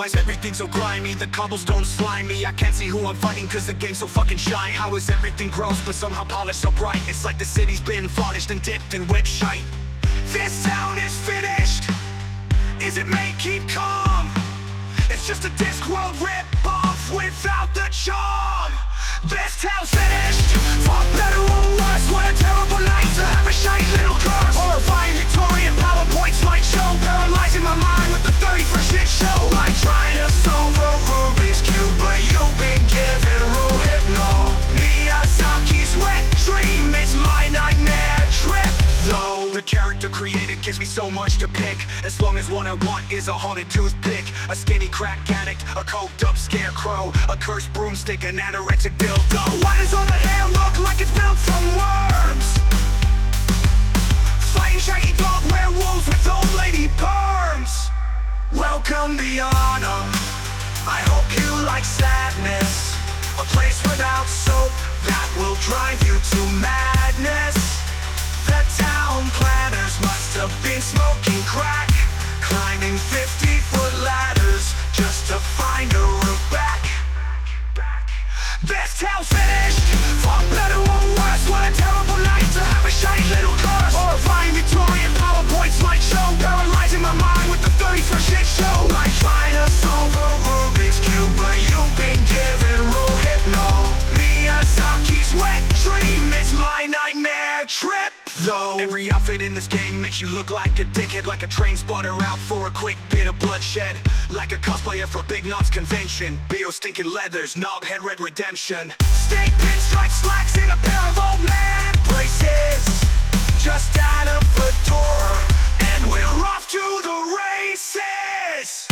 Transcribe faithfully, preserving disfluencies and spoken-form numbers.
Why's everything so grimy? The cobblestone slimy. I can't see who I'm fighting cause the game's so fucking shy. How is everything gross but somehow polished so bright? It's like the city's been varnished and dipped in wet shite. This town is finished. Is it made? Keep calm. It's just a Discworld rip-off without the charm. This town's finished. For better or worse, what a terrible night to have a shiny little curse. Horrifying Victorian PowerPoint slideshow, paralyzing my mind with the thirty-first shit show. Like trying to solve a Rubik's Cube, but you've been given rule hypno. Miyazaki's wet dream, it's my nightmare trip. Though the character created gives me so much to pick, as long as what I want is a haunted toothpick, a skinny crack addict, a coked up scarecrow, a cursed broomstick, an anorexic dildo. Why does all the hair look like it's built from worms? Fighting shaggy dog werewolves with old lady perms. Welcome Beyond. I hope you like sadness, a place without soap that will drive you to madness. The town planners must have been smoking crack, climbing fifty foot ladders just to find a route back. This town's finished. For better or worse, what a terrible night to have a shiny little curse. Horrifying Victorian PowerPoint slideshow, paralyzing my mind with the thirty-first shit show. Like trying to solve a Rubik's Cube, but you've been given rule hypno. Miyazaki's wet dream, it's my nightmare trip. Though every outfit in this game makes you look like a dickhead, like a train spotter out for a quick bit of bloodshed, like a cosplayer for Big Knob's convention. B O stinking leathers, knobhead red redemption. Steak pinstripe slacks in a pair of old man braces, just out of fedora, and we're off to the races.